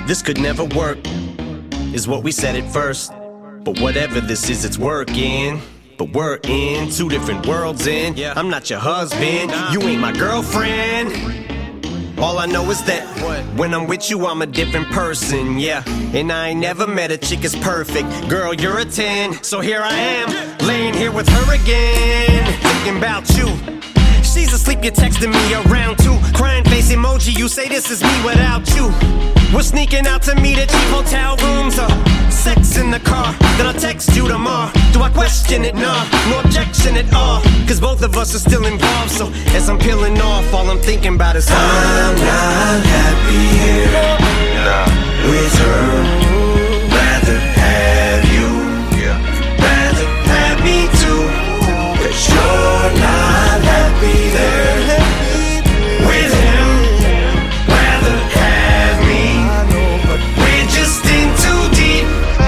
this could never work, is what we said at first. But whatever this is, it's working. But we're in two different worlds in. I'm not your husband, you ain't my girlfriend. All I know is that when I'm with you, I'm a different person, yeah. And I ain't never met a chick as perfect. Girl, you're a 10, so here I am, laying here with her again, thinking about you. She's asleep, you're texting me around 2. Crying face emoji, you say this is me without you. We're sneaking out to meet at cheap hotel rooms or sex in the car. Then I'll text you tomorrow. Do I question it? Nah, no objection at all. Cause both of us are still involved. So as I'm peeling off, all I'm thinking about is I'm not happy here with her. Rather have you, rather have me too. Cause you're not happy there with him. Rather have me, we're just in too deep.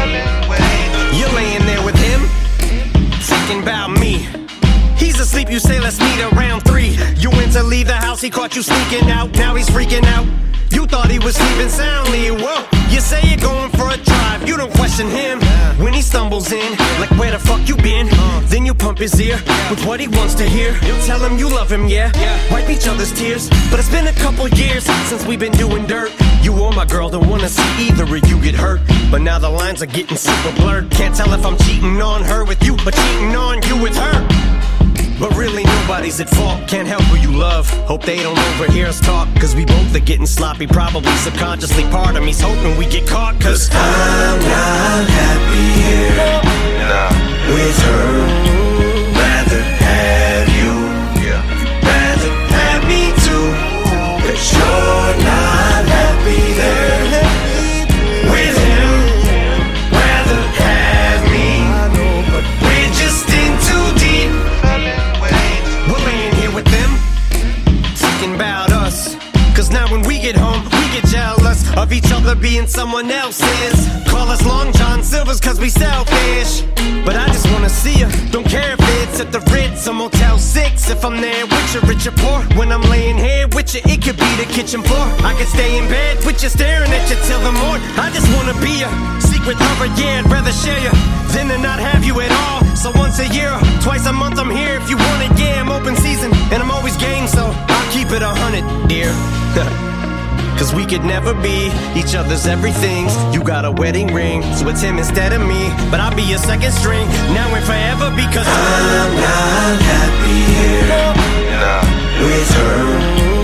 You're laying there with him, thinking about me. He's asleep, you say let's meet around 3. You went to leave the house, he caught you sneaking out. Now he's freaking out, you thought he was sleeping soundly. Whoa, you say you're going for a drive, you don't question him. When he stumbles in, like where the fuck you been? Then you pump his ear with what he wants to hear. Tell him you love him, yeah, wipe each other's tears. But it's been a couple years since we've been doing dirt. You or my girl don't wanna see either of you get hurt. But now the lines are getting super blurred. Can't tell if I'm cheating on her with you, but cheating on you with her. But really nobody's at fault, can't help who you love. Hope they don't overhear us talk, cause we both are getting sloppy. Probably subconsciously part of me's hoping we get caught. Cause I'm not happy here with her. Rather have you, rather have me too. Cause you're not happy there with him. Rather have me, we're just in too deep. We're laying here with them, thinking about us. Cause now when we get home, we get jealous of each other being someone else's. Call us Long John Silvers cause we selfish. But I just wanna see you, don't care if it's at the Ritz or Motel 6. If I'm there with you, rich or poor. When I'm laying here with you, it could be the kitchen floor. I could stay in bed with you, staring at you till the morning. I just wanna be a secret lover, yeah, I'd rather share you than to not have you at all. So once a year, twice a month I'm here if you want it, yeah, I'm open season. And I'm always game, so I'll keep it 100, dear. Cause we could never be each other's everythings. You got a wedding ring, so it's him instead of me. But I'll be your second string, now and forever. Because I'm not happy here with her.